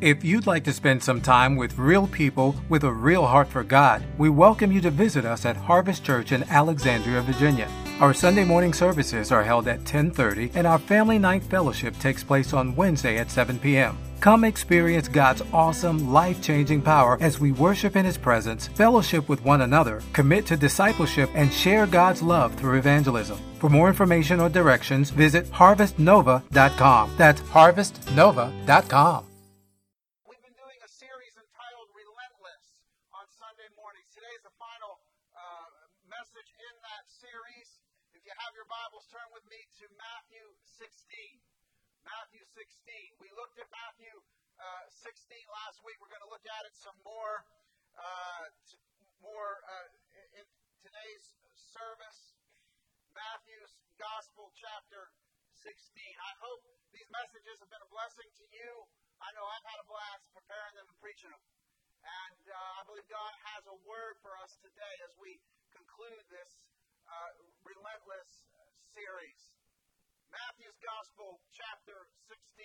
If you'd like to spend some time with real people with a real heart for God, we welcome you to visit us at Harvest Church in Alexandria, Virginia. Our Sunday morning services are held at 10:30, and our Family Night Fellowship takes place on Wednesday at 7 p.m. Come experience God's awesome, life-changing power as we worship in His presence, fellowship with one another, commit to discipleship, and share God's love through evangelism. For more information or directions, visit harvestnova.com. That's harvestnova.com. We've been doing a series entitled Relentless on Sunday mornings. Today is the final message in that series. If you have your Bibles, turn with me to Matthew 16. Matthew 16. We looked at Matthew 16 last week. We're going to look at it some more in today's service. Matthew's Gospel, chapter 16. I hope these messages have been a blessing to you. I know I've had a blast preparing them and preaching them. And I believe God has a word for us today as we conclude this Relentless series. Matthew's Gospel, chapter 16,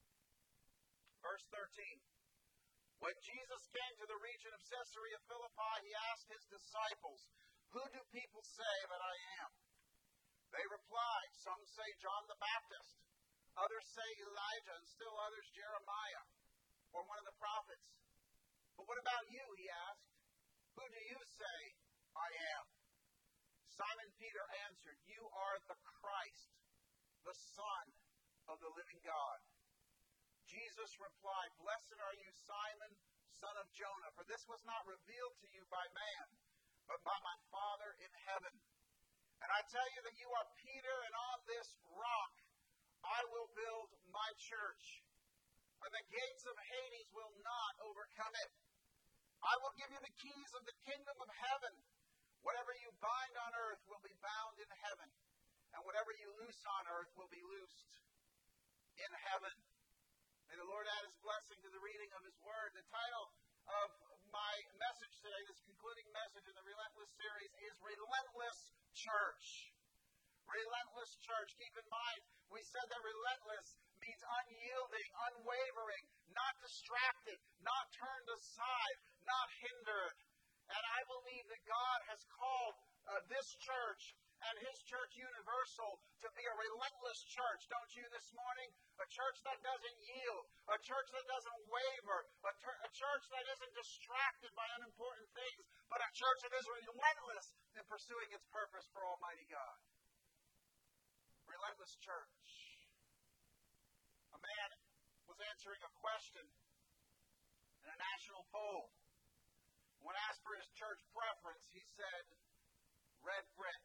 verse 13. When Jesus came to the region of Caesarea Philippi, he asked his disciples, "Who do people say that I am?" They replied, "Some say John the Baptist, others say Elijah, and still others Jeremiah, or one of the prophets. But what about you?" he asked. "Who do you say I am?" Simon Peter answered, "You are the Christ, the Son of the living God." Jesus replied, "Blessed are you, Simon, son of Jonah, for this was not revealed to you by man, but by my Father in heaven. And I tell you that you are Peter, and on this rock I will build my church, and the gates of Hades will not overcome it. I will give you the keys of the kingdom of heaven. Whatever you bind on earth will be bound in heaven, and whatever you loose on earth will be loosed in heaven." May the Lord add His blessing to the reading of His word. The title of my message today, this concluding message in the Relentless series, is Relentless Church. Relentless Church. Keep in mind, we said that relentless means unyielding, unwavering, not distracted, not turned aside, not hindered. And I believe that God has called this church and His church universal to be a relentless church. Don't you this morning? A church that doesn't yield. A church that doesn't waver. A church that isn't distracted by unimportant things. But a church that is relentless in pursuing its purpose for Almighty God. Relentless church. A man was answering a question in a national poll. When asked for his church preference, he said, "Red brick."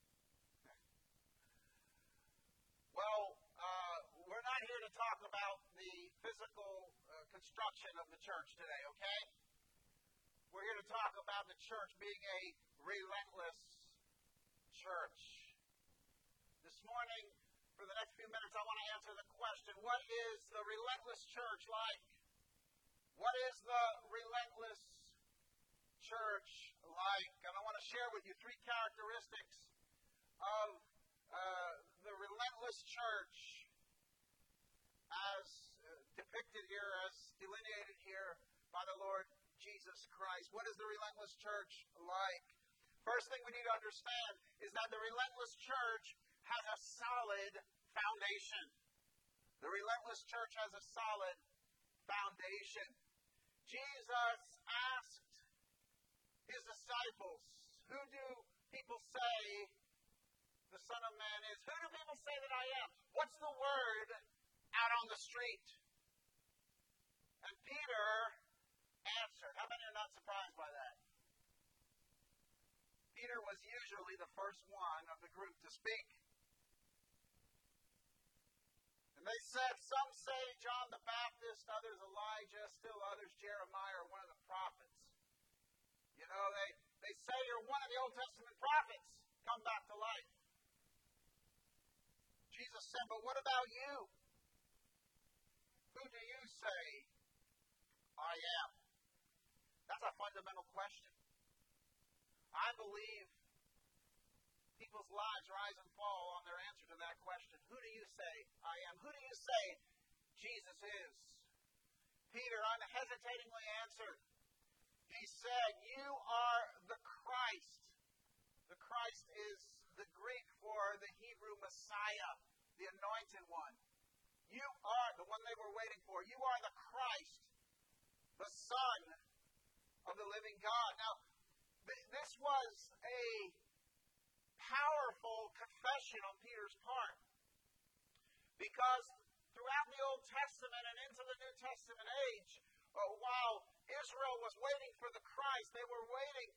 Well, we're not here to talk about the physical construction of the church today, okay? We're here to talk about the church being a relentless church. This morning, for the next few minutes, I want to answer the question, what is the relentless church like? What is the relentless church like? And I want to share with you three characteristics of the relentless church as depicted here, as delineated here by the Lord Jesus Christ. What is the relentless church like? First thing we need to understand is that the relentless church has a solid foundation. The relentless church has a solid foundation. Jesus asked His disciples, "Who do people say the Son of Man is?" Who do people say that I am? What's the word out on the street? And Peter answered. How many are not surprised by that? Peter was usually the first one of the group to speak. And they said, "Some say John the Baptist, others Elijah, still others Jeremiah, or one of the prophets." You know, they say you're one of the Old Testament prophets come back to life. Jesus said, "But what about you? Who do you say I am?" That's a fundamental question. I believe people's lives rise and fall on their answer to that question. Who do you say I am? Who do you say Jesus is? Peter Peter unhesitatingly answered. He said, "You are the Christ." The Christ is the Greek for the Hebrew Messiah, the anointed one. You are the one they were waiting for. You are the Christ, the Son of the living God. Now, this was a powerful confession on Peter's part, because throughout the Old Testament and into the New Testament age, while Israel was waiting for the Christ, they were waiting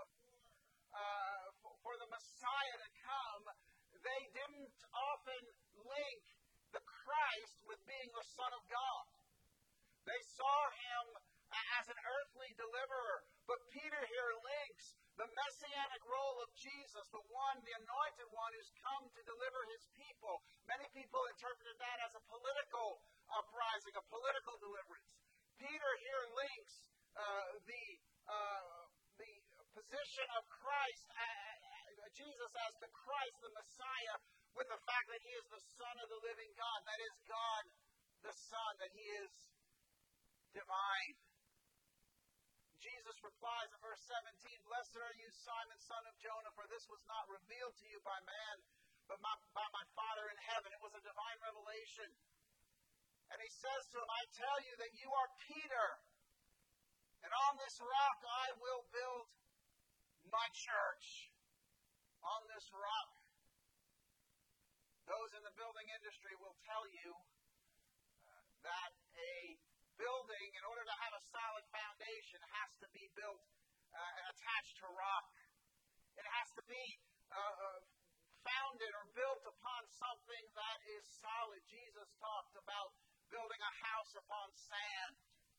for the Messiah to come. They didn't often link the Christ with being the Son of God. They saw him as an earthly deliverer. But Peter here links the messianic role of Jesus, the anointed one who's come to deliver his people. Many people interpreted that as a political uprising, a political deliverance. Peter here links the position of Christ, Jesus as the Christ, the Messiah, with the fact that he is the Son of the living God. That is God the Son, that he is divine. Jesus replies in verse 17, "Blessed are you, Simon, son of Jonah, for this was not revealed to you by man, but by my Father in heaven." It was a divine revelation. And he says to him, "I tell you that you are Peter, and on this rock I will build my church." On this rock. Those in the building industry will tell you that a building, in order to have a solid foundation, has to be built and attached to rock. It has to be founded or built upon something that is solid. Jesus talked about building a house upon sand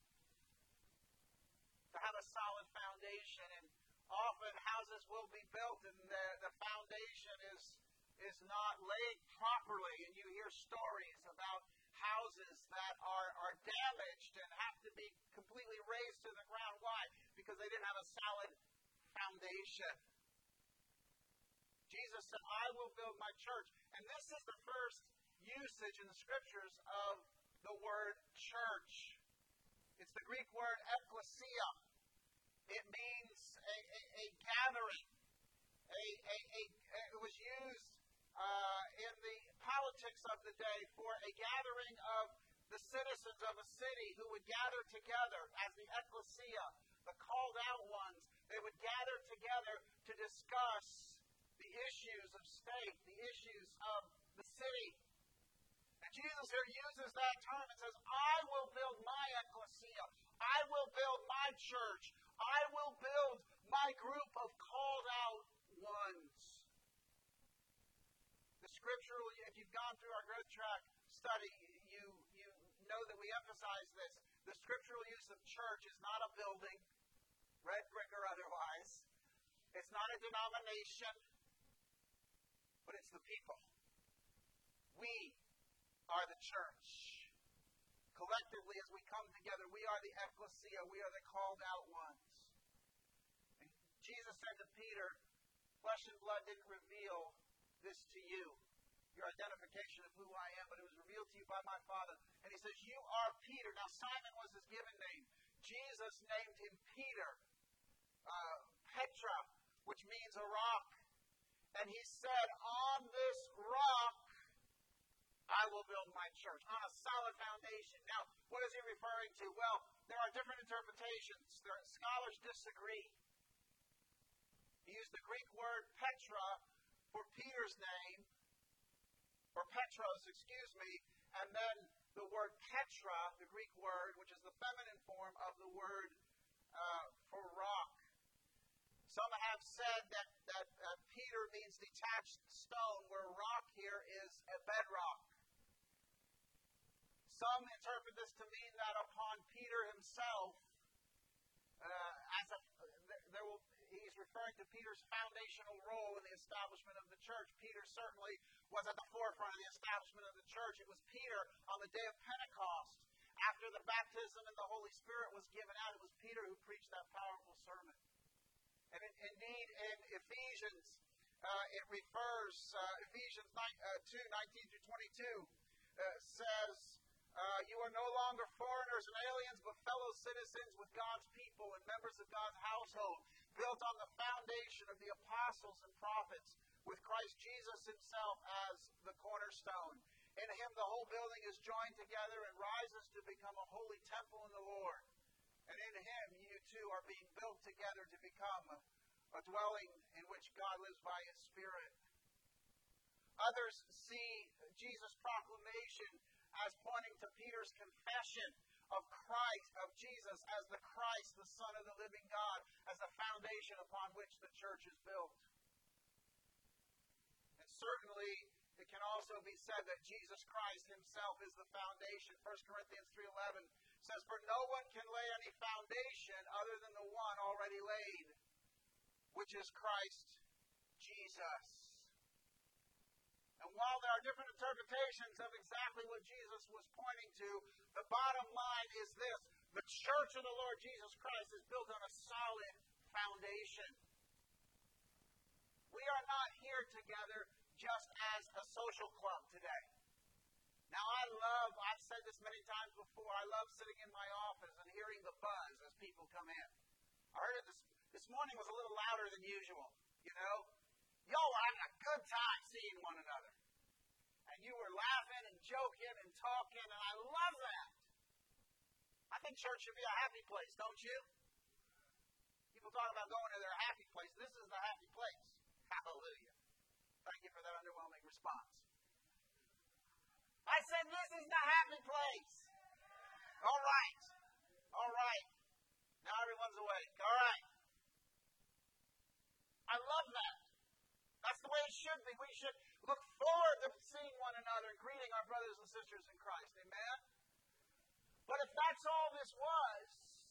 to have a solid foundation. And often houses will be built and the foundation is not laid properly. And you hear stories about houses that are damaged and have to be completely razed to the ground. Why? Because they didn't have a solid foundation. Jesus said, "I will build my church." And this is the first usage in the Scriptures of the word church. It's the Greek word ekklesia. It means a gathering. It was used in the politics of the day for a gathering of the citizens of a city who would gather together as the ekklesia, the called out ones. They would gather together to discuss the issues of state, the issues of the city. And Jesus here uses that term and says, "I will build my ekklesia. I will build my church. I will build my group of called out ones." The scriptural, if you've gone through our growth track study, you know that we emphasize this. The scriptural use of church is not a building, red brick or otherwise. It's not a denomination, but it's the people. We are the church. Collectively, as we come together, we are the ekklesia. We are the called out ones. And Jesus said to Peter, "Flesh and blood didn't reveal this to you, your identification of who I am, but it was revealed to you by my Father." And he says, "You are Peter." Now, Simon was his given name. Jesus named him Peter, Petra, which means a rock. And he said, "On this rock, I will build my church," on a solid foundation. Now, what is he referring to? Well, there are different interpretations. Scholars disagree. He used the Greek word Petra for Peter's name, or Petros, and then the word Petra, the Greek word, which is the feminine form of the word for rock. Some have said that Peter means detached stone, where rock here is a bedrock. Some interpret this to mean that upon Peter himself, he's referring to Peter's foundational role in the establishment of the church. Peter certainly was at the forefront of the establishment of the church. It was Peter on the day of Pentecost, after the baptism and the Holy Spirit was given out. It was Peter who preached that powerful sermon. And indeed, in Ephesians, it refers, Ephesians 2:19 through 22, says, You are no longer foreigners and aliens, but fellow citizens with God's people and members of God's household, built on the foundation of the apostles and prophets, with Christ Jesus himself as the cornerstone. In him the whole building is joined together and rises to become a holy temple in the Lord. And in him you too are being built together to become a dwelling in which God lives by his Spirit. Others see Jesus' proclamation as pointing to Peter's confession of Christ, of Jesus as the Christ, the Son of the living God, as the foundation upon which the church is built. And certainly, it can also be said that Jesus Christ himself is the foundation. 1 Corinthians 3:11 says, "For no one can lay any foundation other than the one already laid, which is Christ Jesus." And while there are different interpretations of exactly what Jesus was pointing to, the bottom line is this: the church of the Lord Jesus Christ is built on a solid foundation. We are not here together just as a social club today. Now I've said this many times before, I love sitting in my office and hearing the buzz as people come in. I heard it this morning was a little louder than usual, you know. Y'all were having a good time seeing one another. And you were laughing and joking and talking, and I love that. I think church should be a happy place, don't you? People talk about going to their happy place. This is the happy place. Hallelujah. Thank you for that underwhelming response. I said this is the happy place. All right. All right. Now everyone's awake. All right. I love that. That's the way it should be. We should look forward to seeing one another and greeting our brothers and sisters in Christ. Amen? But if that's all this was,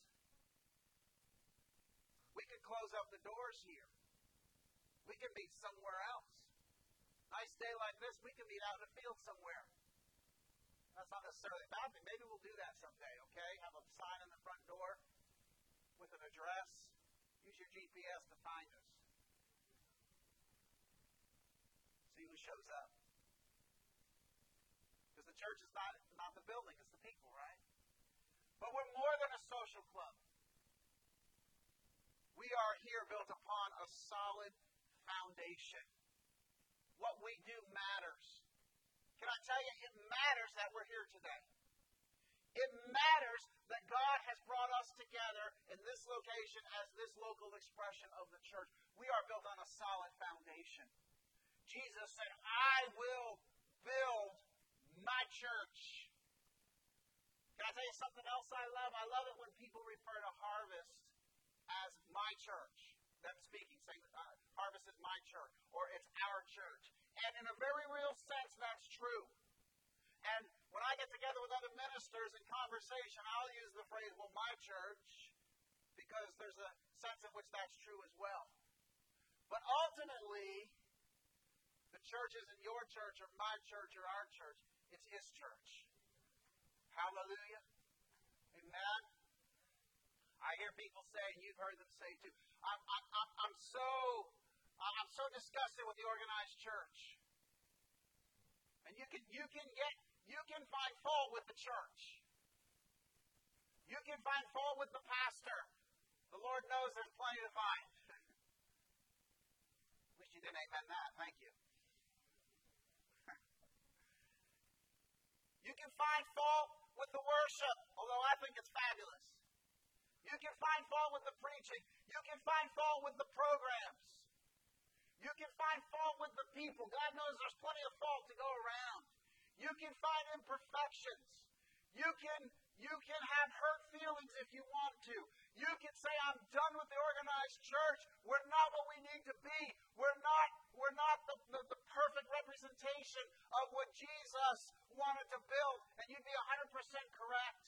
we could close up the doors here. We could meet somewhere else. Nice day like this, we could meet out in the field somewhere. That's not necessarily a bad thing. Maybe we'll do that someday, okay? Have a sign on the front door with an address. Use your GPS to find us. See who shows up. Because the church is not the building, it's the people, right? But we're more than a social club. We are here built upon a solid foundation. What we do matters. Can I tell you, it matters that we're here today. It matters that God has brought us together in this location as this local expression of the church. We are built on a solid foundation. Jesus said, I will build my church. Can I tell you something else I love? I love it when people refer to Harvest as my church. Them speaking, saying Harvest is my church, or it's our church. And in a very real sense, that's true. And when I get together with other ministers in conversation, I'll use the phrase, well, my church, because there's a sense in which that's true as well. But ultimately, the church isn't your church or my church or our church. It's his church. Hallelujah. Amen. I hear people say, and you've heard them say too, I'm so disgusted with the organized church. And you can find fault with the church. You can find fault with the pastor. The Lord knows there's plenty to find. Wish you didn't amen that. Thank you. You can find fault with the worship, although I think it's fabulous. You can find fault with the preaching. You can find fault with the programs. You can find fault with the people. God knows there's plenty of fault to go around. You can find imperfections. You can have hurt feelings if you want to. You can say, I'm done with the organized church. We're not what we need to be. We're not the perfect representation of what Jesus wanted to build. And you'd be 100% correct.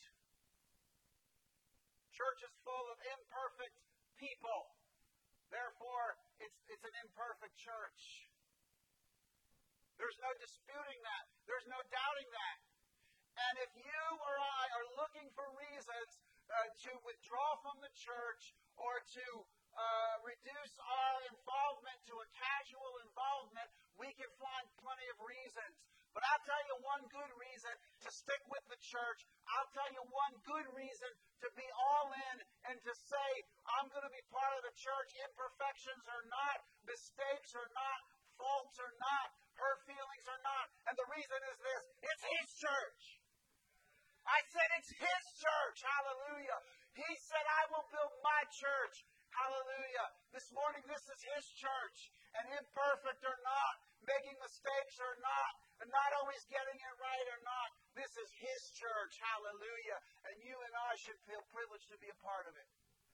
Church is full of imperfect people. Therefore, it's an imperfect church. There's no disputing that. There's no doubting that. And if you or I are looking for reasons to withdraw from the church or to reduce our involvement to a casual involvement, we can find plenty of reasons. But I'll tell you one good reason to stick with the church. I'll tell you one good reason to be all in and to say, I'm going to be part of the church. Imperfections or not, mistakes or not, faults or not, hurt feelings or not. And the reason is this: it's His church. I said it's His church. Hallelujah. He said, I will build my church. Hallelujah. This morning, this is His church. And imperfect or not, making mistakes or not, and not always getting it right or not, this is His church. Hallelujah. And you and I should feel privileged to be a part of it.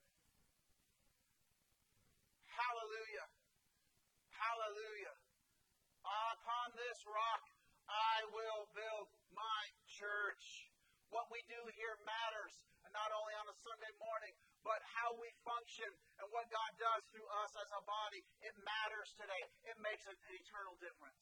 Hallelujah. Hallelujah. Upon this rock, I will build my church. What we do here matters, and not only on a Sunday morning, but how we function and what God does through us as a body. It matters today. It makes an eternal difference.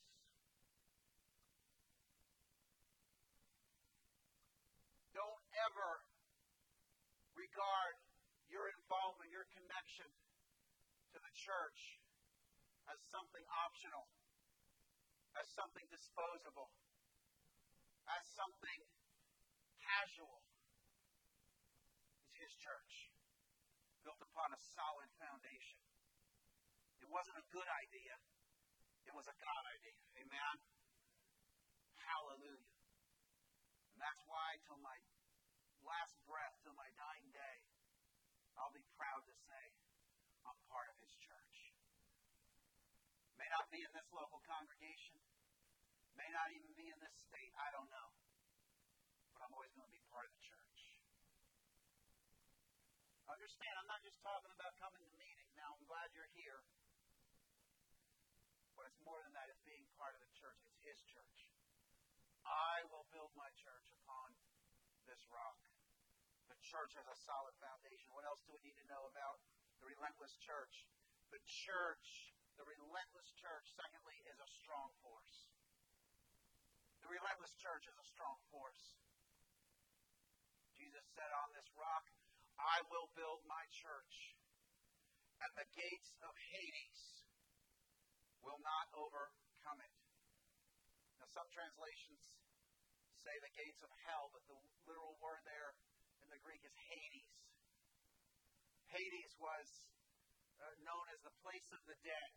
Don't ever regard your involvement, your connection to the church as something optional, as something disposable, as something casual. It's His church, built upon a solid foundation. It wasn't a good idea. It was a God idea. Amen? Hallelujah. And that's why till my last breath, till my dying day, I'll be proud to say I'm part of His church. May not be in this local congregation. May not even be in this state. I don't know. But I'm always going to be part of the church. Understand, I'm not just talking about coming to meetings. Now, I'm glad you're here. But it's more than that. It's being part of the church. It's His church. I will build my church upon this rock. The church has a solid foundation. What else do we need to know about the relentless church? The church, the relentless church, secondly, is a strong force. The relentless church is a strong force. Jesus said, on this rock, I will build my church, and the gates of Hades will not overcome it. Now, some translations say the gates of hell, but the literal word there in the Greek is Hades. Hades was known as the place of the dead,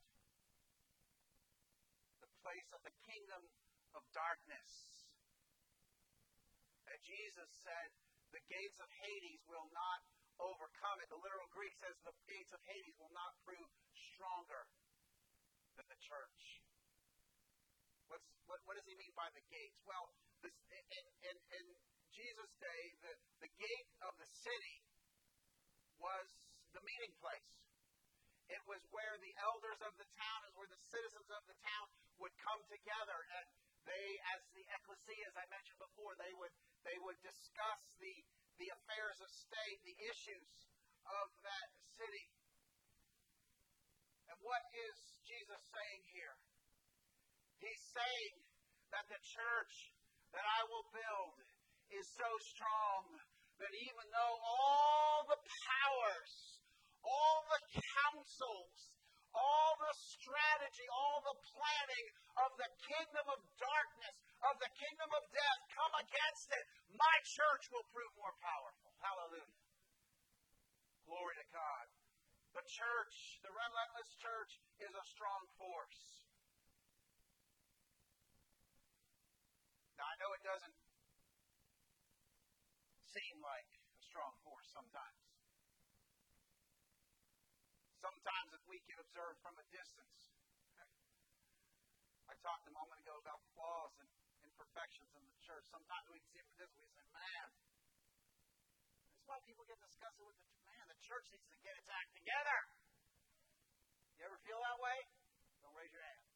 the place of the kingdom of darkness. And Jesus said, the gates of Hades will not overcome it. The literal Greek says the gates of Hades will not prove stronger than the church. What does he mean by the gates? Well, in Jesus' day, the gate of the city was the meeting place. It was where the elders of the town, it was where the citizens of the town would come together, and they, as the ecclesia, as I mentioned before, they would discuss the affairs of state, the issues of that city. And what is Jesus saying here? He's saying that the church that I will build is so strong that even though all the powers, all the counsels, all the strategy, all the planning of the kingdom of darkness, of the kingdom of death come against it, my church will prove more powerful. Hallelujah. Glory to God. The church, the relentless church, is a strong force. Now, I know it doesn't seem like a strong force sometimes. Sometimes if we can observe from a distance. I talked a moment ago about flaws and imperfections in the church. Sometimes we can see from a distance, we say, man, that's why people get disgusted with the church needs to get its act together. You ever feel that way? Don't raise your hand.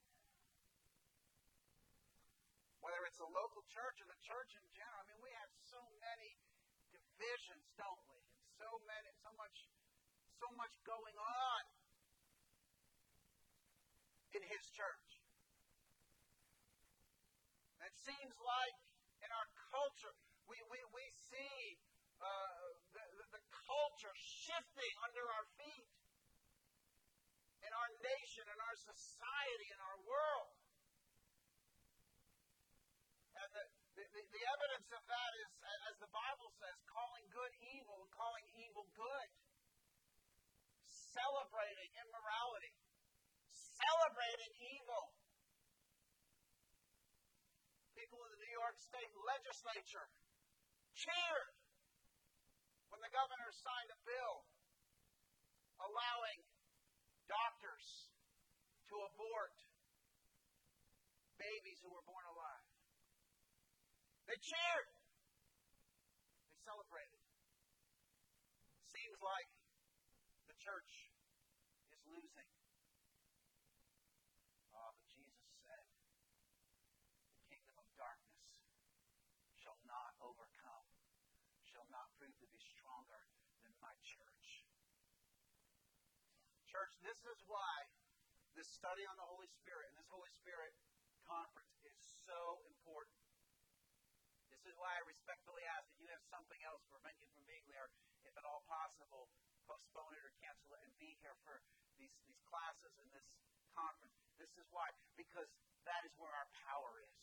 Whether it's a local church or the church in general, I mean, we have so many divisions, don't we? And so much going on in His church. And it seems like in our culture, we see the culture shifting under our feet in our nation, in our society, in our world. The evidence of that is, as the Bible says, calling good evil and calling evil good. Celebrating immorality. Celebrating evil. People in the New York State legislature cheered when the governor signed a bill allowing doctors to abort babies who were born alive. They cheered. They celebrated. Seems like the church is losing. But Jesus said, the kingdom of darkness shall not overcome, shall not prove to be stronger than my church. Church, this is why this study on the Holy Spirit and this Holy Spirit conference is so important. This is why I respectfully ask that you have something else to prevent you from being there, if at all possible, postpone it or cancel it and be here for these classes and this conference. This is why. Because that is where our power is.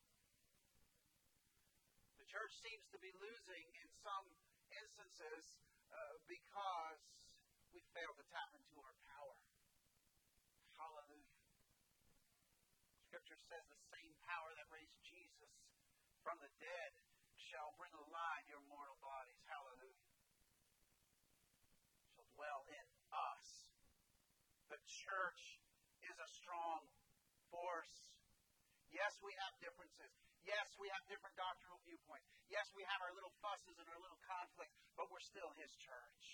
The church seems to be losing in some instances because we fail to tap into our power. Hallelujah. Scripture says the same power that raised Jesus from the dead shall bring alive your mortal bodies. Hallelujah. Shall dwell in us. The church is a strong force. Yes, we have differences. Yes, we have different doctrinal viewpoints. Yes, we have our little fusses and our little conflicts, but we're still His church.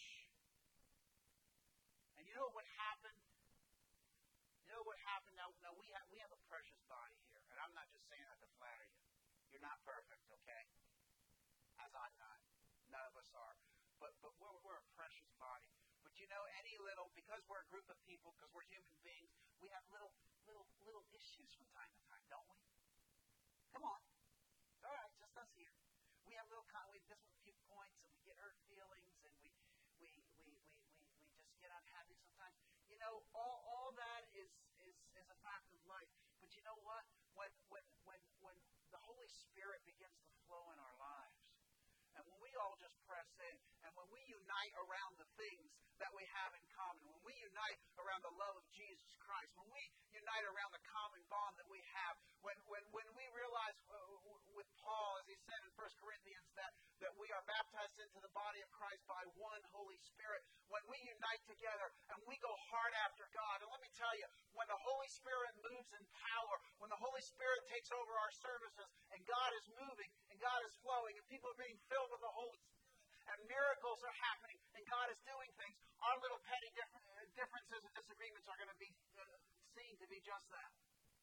And you know what happened? You know what happened? Now we have a precious body here, and I'm not just saying that to flatter you. You're not perfect, okay? As I'm not. None of us are. But we're a precious body. But you know, because we're a group of people, because we're human beings, we have little issues from time to time, don't we? Come on. All right, just us here. We have different viewpoints, and we get hurt feelings, and we just get unhappy sometimes. You know, all that is a fact of life. But you know what? When the Holy Spirit begins to flow in our lives, and when we all just press in, and when we unite around the things that we have in common, when we unite around the love of Jesus Christ, when we unite around the common bond that we have, when we realize with Paul, as he said in 1 Corinthians, that we are baptized into the body of Christ by one Holy Spirit, when we unite together and we go hard after God, and let me tell you, when the Holy Spirit moves in power, when the Holy Spirit takes over our services, and God is moving, and God is flowing, and people are being filled with the Holy Spirit, and miracles are happening, and God is doing things, our little petty differences and disagreements are going to be seen to be just that.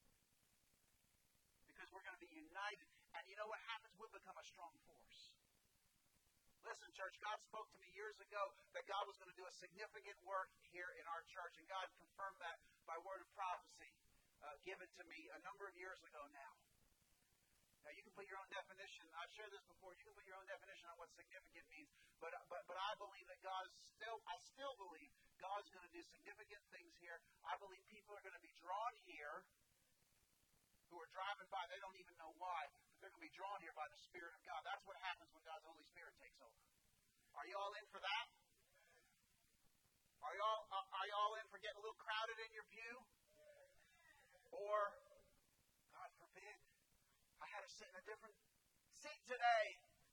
Because we're going to be united. And you know what happens? We'll become a strong force. Listen, church, God spoke to me years ago that God was going to do a significant work here in our church, and God confirmed that by word of prophecy given to me a number of years ago now. Now, you can put your own definition. I've shared this before. You can put your own definition on what significant means. But I believe that I still believe God's going to do significant things here. I believe people are going to be drawn here who are driving by. They don't even know why, but they're going to be drawn here by the Spirit of God. That's what happens when God's Holy Spirit takes over. Are you all in for that? Are you all in for getting a little crowded in your pew? Or, God forbid, I had to sit in a different seat today.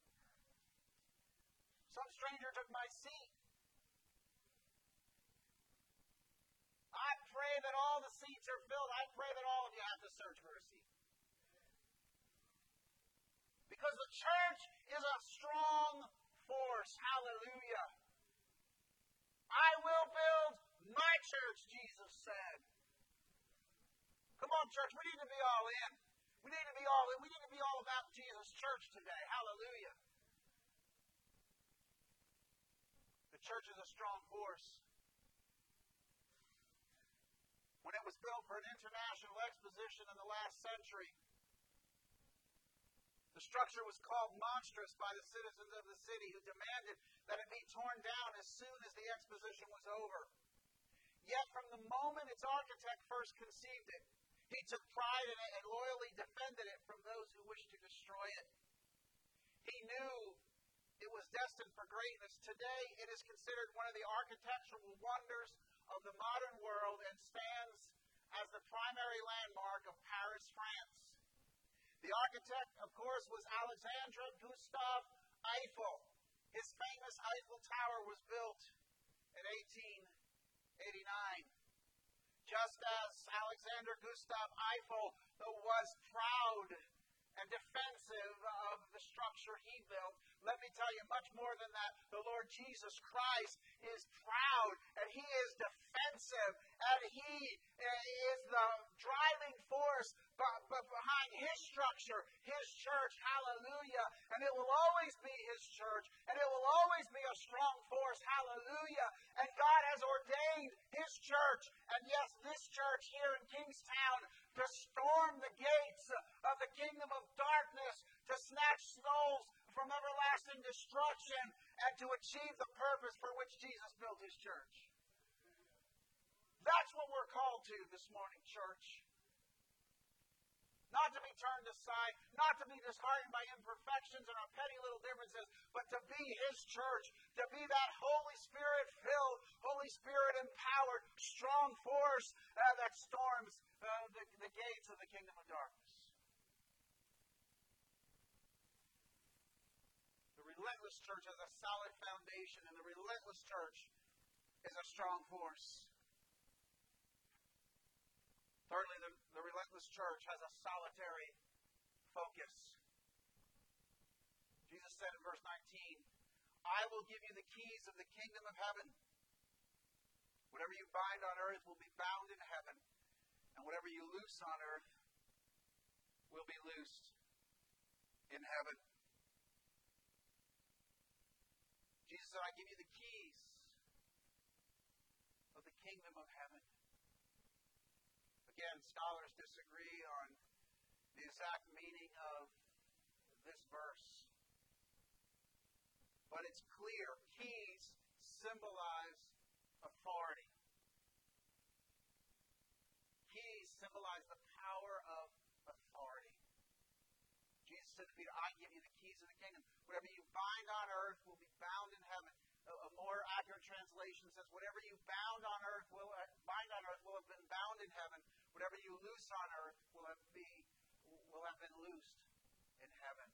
Some stranger took my seat. I pray that all the seats are filled. I pray that all of you have to search for a seat. Because the church is a strong force. Hallelujah. I will build my church, Jesus said. Come on, church. We need to be all in. We need to be all in. We need to be all about Jesus' church today. Hallelujah. The church is a strong force. When it was built for an international exposition in the last century, the structure was called monstrous by the citizens of the city who demanded that it be torn down as soon as the exposition was over. Yet from the moment its architect first conceived it, He took pride in it and loyally defended it from those who wished to destroy it. He knew it was destined for greatness. Today, it is considered one of the architectural wonders of the modern world and stands as the primary landmark of Paris, France. The architect, of course, was Alexandre Gustave Eiffel. His famous Eiffel Tower was built in 1889. Just as Alexander Gustave Eiffel was proud and defensive of the structure he built, let me tell you, much more than that, the Lord Jesus Christ is proud and He is defensive and He is the driving force behind His structure, His church, hallelujah. And it will always be His church and it will always be a strong force, hallelujah. And God has ordained His church, and yes, this church here in Kingstown, to storm the gates of the kingdom of darkness, to snatch souls from everlasting destruction, and to achieve the purpose for which Jesus built His church. That's what we're called to this morning, church. Not to be turned aside, not to be disheartened by imperfections and our petty little differences, but to be His church, to be that Holy Spirit-filled, Holy Spirit-empowered, strong force that storms the gates of the kingdom of darkness. The relentless church has a solid foundation, and the relentless church is a strong force. Thirdly, the relentless church has a solitary focus. Jesus said in verse 19, I will give you the keys of the kingdom of heaven. Whatever you bind on earth will be bound in heaven, and whatever you loose on earth will be loosed in heaven. Jesus said, I give you the keys of the kingdom of heaven. Again, scholars disagree on the exact meaning of this verse. But it's clear, keys symbolize authority. Keys symbolize the power of authority. Jesus said to Peter, I give you the keys of the kingdom. Whatever you bind on earth will be bound in heaven. A more accurate translation says, whatever you bind on earth will have been bound in heaven. Whatever you loose on earth will have been loosed in heaven.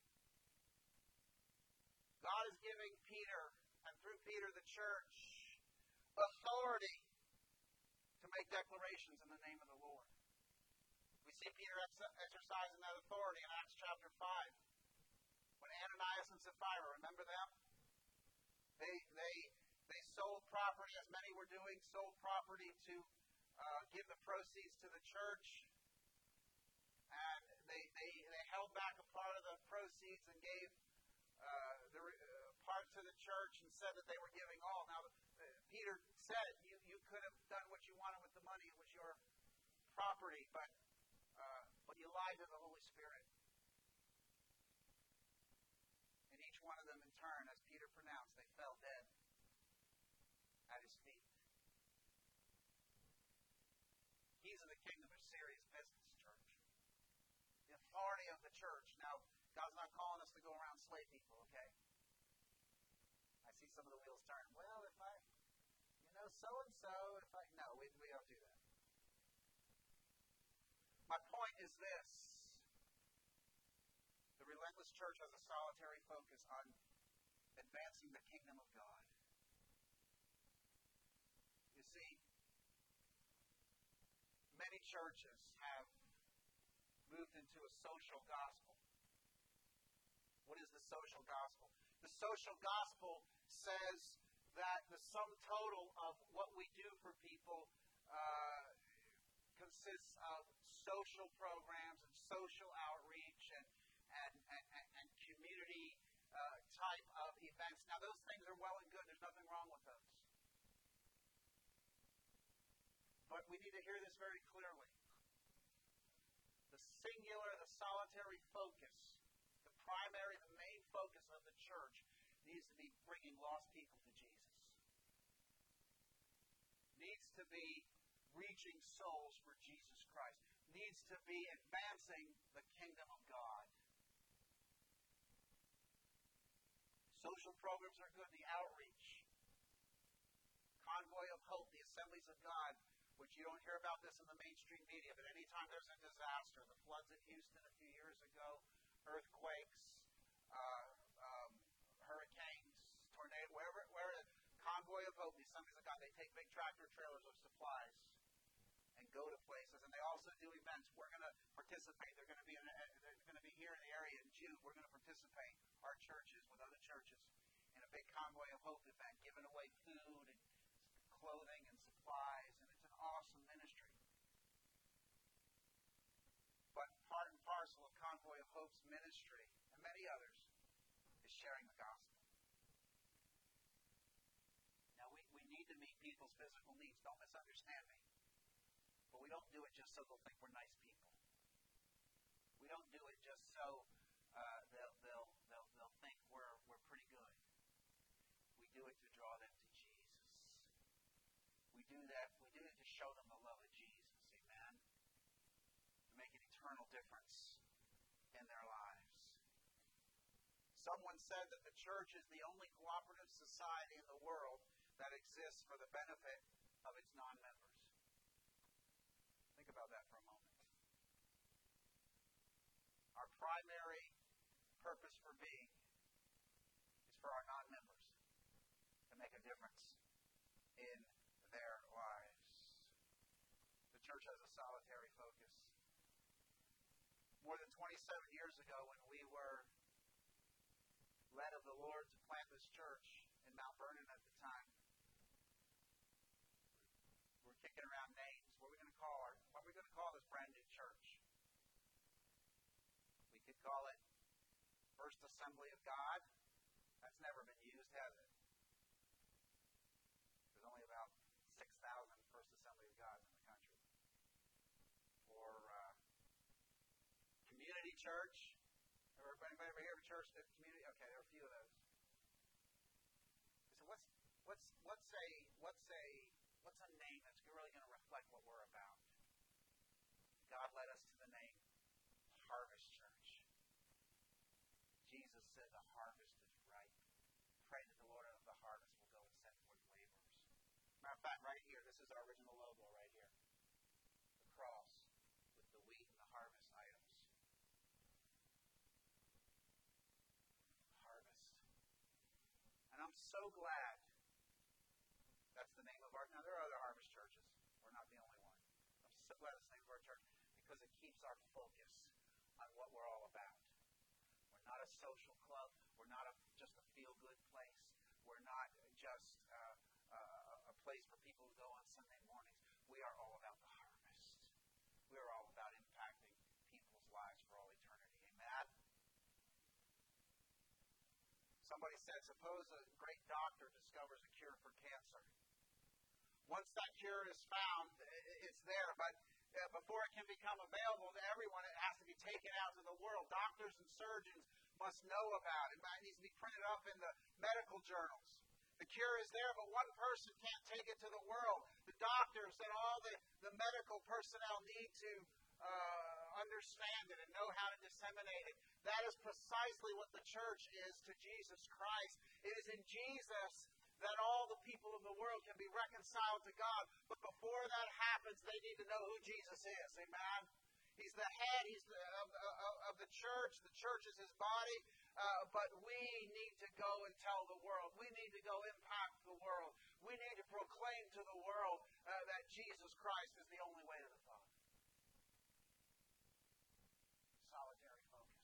God is giving Peter, and through Peter the church, authority to make declarations in the name of the Lord. We see Peter exercising that authority in Acts chapter 5. When Ananias and Sapphira, remember them? They sold property, as many were doing, sold property to give the proceeds to the church. And they held back a part of the proceeds and gave the part to the church and said that they were giving all. Now, Peter said, you could have done what you wanted with the money. It was your property, but you lied to the Holy Spirit. And each one of them in turn, as Peter pronounced, they fell dead at his feet. Keys of the kingdom are serious business, church. The authority of the church. Now, God's not calling us to go around slay people, okay? I see some of the wheels turn. Well, if I, so-and-so, no, we don't do that. My point is this. The relentless church has a solitary focus on advancing the kingdom of God. You see, many churches have moved into a social gospel. What is the social gospel? The social gospel says that the sum total of what we do for people consists of social programs and social outreach and community type of events. Now, those things are well and good. There's nothing wrong with those. But we need to hear this very clearly. The singular, the solitary focus, the primary, the main focus of the church needs to be bringing lost people to Jesus. Needs to be reaching souls for Jesus Christ. needs to be advancing the kingdom of God. Social programs are good, the outreach. Convoy of Hope, the Assemblies of God, which you don't hear about this in the mainstream media, but anytime there's a disaster, the floods in Houston a few years ago, earthquakes, hurricanes, tornadoes, where Convoy of Hope, the Assemblies of God, they take big tractor trailers of supplies and go to places, and they also do events. We're going to participate. They're going to be here in the area in June. We're going to participate, our churches with other churches, in a big Convoy of Hope event, giving away food and clothing and supplies, and it's an awesome ministry. But part and parcel of Convoy of Hope's ministry, and many others, is sharing the gospel. Now, we need to meet people's physical needs. Don't misunderstand me. But we don't do it just so they'll think we're nice people. We don't do it just so they'll think we're pretty good. We do it to draw them to Jesus. We do it to show them the love of Jesus. Amen. To make an eternal difference in their lives. Someone said that the church is the only cooperative society in the world that exists for the benefit of its non-members. Think about that for a moment. Our primary purpose for being is for our non-members to make a difference in their lives. The church has a solitary focus. More than 27 years ago, when we were led of the Lord to plant this church in Mount Vernon at the time, we're kicking around names. What are we going to call this brand new church? We could call it First Assembly of God. That's never been used, has it? There's only about 6,000 First Assembly of Gods in the country. Or Community Church. Anybody ever hear of a church that community? Okay, there are a few of those. So what's a name that's really going to reflect what we're about? God led us to the name Harvest Church. Jesus said the harvest is ripe. Pray that the Lord of the harvest will go and send forth laborers. Matter of fact, right here, this is our original logo right here. The cross with the wheat and the harvest items. Harvest. And I'm so glad that's the name of our... Now, there are other harvest churches. We're not the only one. I'm so glad it's the name of our church because it keeps our focus on what we're all about. We're not a social club. We're not just a feel-good place. We're not just a place for people to go on Sunday mornings. We are all about the harvest. We are all about impacting people's lives for all eternity. Amen? Somebody said, suppose a great doctor discovers a cure for cancer. Once that cure is found, it's there, but before it can become available to everyone, it has to be taken out to the world. Doctors and surgeons must know about it. It needs to be printed up in the medical journals. The cure is there, but one person can't take it to the world. The doctors and all the medical personnel need to understand it and know how to disseminate it. That is precisely what the church is to Jesus Christ. It is in Jesus that all the people of the world can be reconciled to God. But before that happens, they need to know who Jesus is. Amen? He's the head of the church. The church is his body. But we need to go and tell the world. We need to go impact the world. We need to proclaim to the world that Jesus Christ is the only way to the Father. Solitary focus.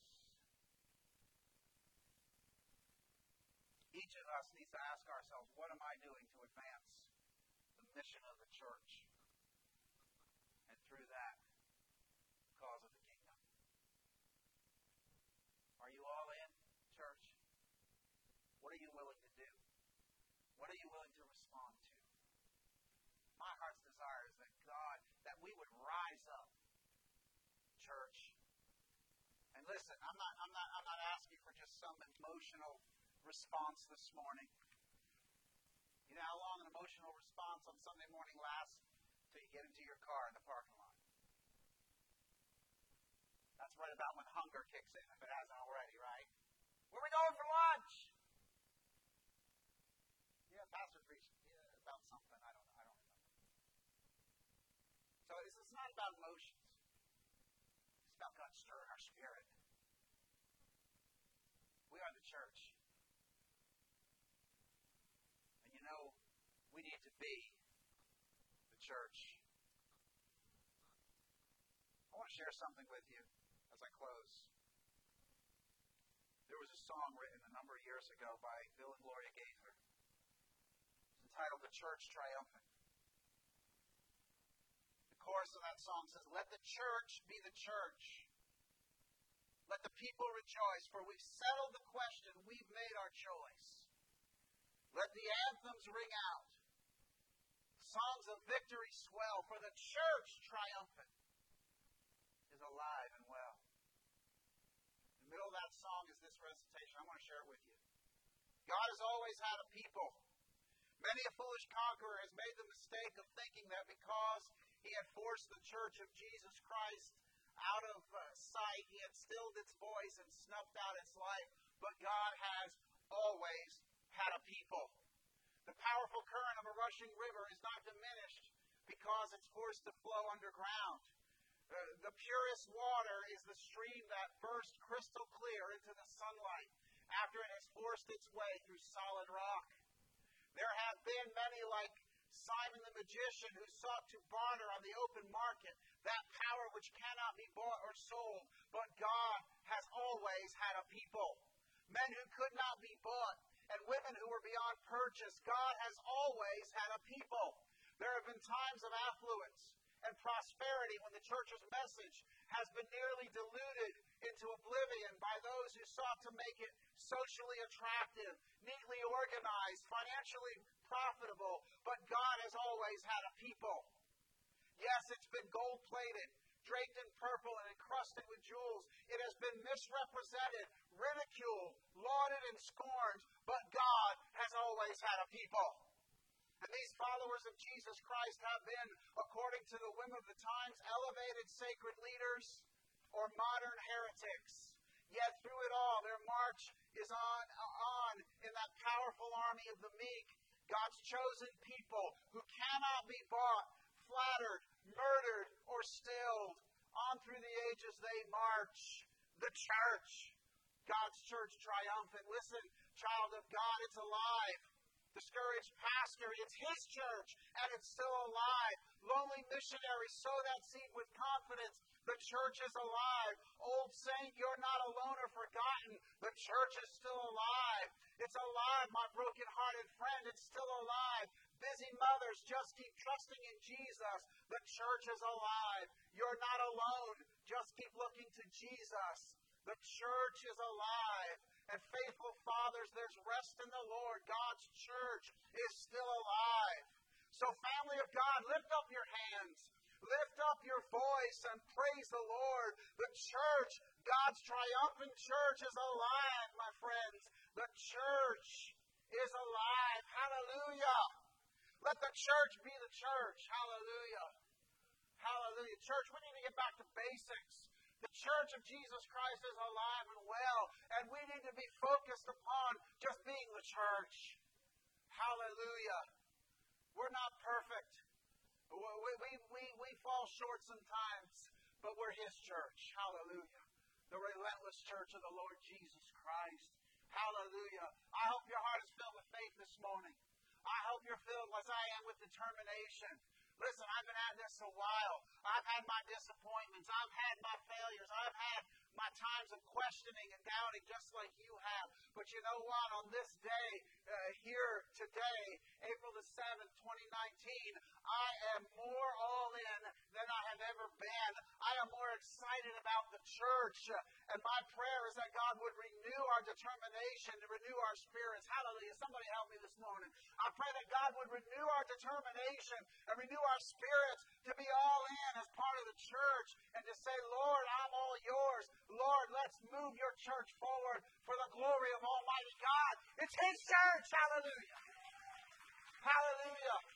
Each of us needs to ask ourselves, what am I doing to advance the mission of the church? And through that, cause of the kingdom. Are you all in, church? What are you willing to do? What are you willing to respond to? My heart's desire is that God, that we would rise up, church. And listen, I'm not asking for just some emotional response this morning. You know how long an emotional response on Sunday morning lasts? Until you get into your car in the parking lot. That's right about when hunger kicks in, if it hasn't already, right? Where are we going for lunch? Yeah, Pastor preached about something. I don't remember. So it's not about emotions. It's about God stirring our spirit. We are the church. And you know, we need to be the church. I want to share something with you as I close. There was a song written a number of years ago by Bill and Gloria Gaither. It's entitled "The Church Triumphant." The chorus of that song says, "Let the church be the church. Let the people rejoice, for we've settled the question, we've made our choice. Let the anthems ring out. Songs of victory swell, for the church triumphant is alive and well." In the middle of that song is this recitation. I want to share it with you. God has always had a people. Many a foolish conqueror has made the mistake of thinking that because he had forced the church of Jesus Christ out of sight, he had stilled its voice and snuffed out its life. But God has always had a people. The powerful current of a rushing river is not diminished because it's forced to flow underground. The purest water is the stream that bursts crystal clear into the sunlight after it has forced its way through solid rock. There have been many like Simon the magician who sought to barter on the open market that power which cannot be bought or sold, but God has always had a people. Men who could not be bought and women who were beyond purchase. God has always had a people. There have been times of affluence and prosperity when the church's message has been nearly diluted into oblivion by those who sought to make it socially attractive, neatly organized, financially profitable, but God has always had a people. Yes, it's been gold-plated, draped in purple and encrusted with jewels. It has been misrepresented, ridiculed, lauded, and scorned, but God has always had a people. And these followers of Jesus Christ have been, according to the whim of the times, elevated sacred leaders or modern heretics. Yet through it all, their march is on in that powerful army of the meek, God's chosen people who cannot be bought, flattered, murdered, or stilled. On through the ages they march. The church. God's church triumphant. Listen, child of God, it's alive. Discouraged pastor, it's his church, and it's still alive. Lonely missionary, sow that seed with confidence. The church is alive. Old saint, you're not alone or forgotten. The church is still alive. It's alive, my broken-hearted friend. It's still alive. Busy mothers, just keep trusting in Jesus. The church is alive. You're not alone. Just keep looking to Jesus. The church is alive. And faithful fathers, there's rest in the Lord. God's church is still alive. So family of God, lift up your hands. Lift up your voice and praise the Lord. The church, God's triumphant church, is alive, my friends. The church is alive. Hallelujah. Let the church be the church. Hallelujah. Hallelujah. Church, we need to get back to basics. The church of Jesus Christ is alive and well, and we need to be focused upon just being the church. Hallelujah. We're not perfect. We fall short sometimes, but we're His church. Hallelujah. The relentless church of the Lord Jesus Christ. Hallelujah. I hope your heart is filled with faith this morning. I hope you're filled, as I am, with determination. Listen, I've been at this a while. I've had my disappointments. I've had my failures. I've had my times of questioning and doubting just like you have. But you know what? On this day, here today, April the 7th, 2019, I am more all in than I have ever been. I am more excited about the church. And my prayer is that God would renew our determination and renew our spirits. Hallelujah. Somebody help me this morning. I pray that God would renew our determination and renew our spirits to be all in as part of the church and to say, Lord, I'm all yours. Lord, let's move your church forward for the glory of Almighty God. It's His church. Hallelujah. Hallelujah.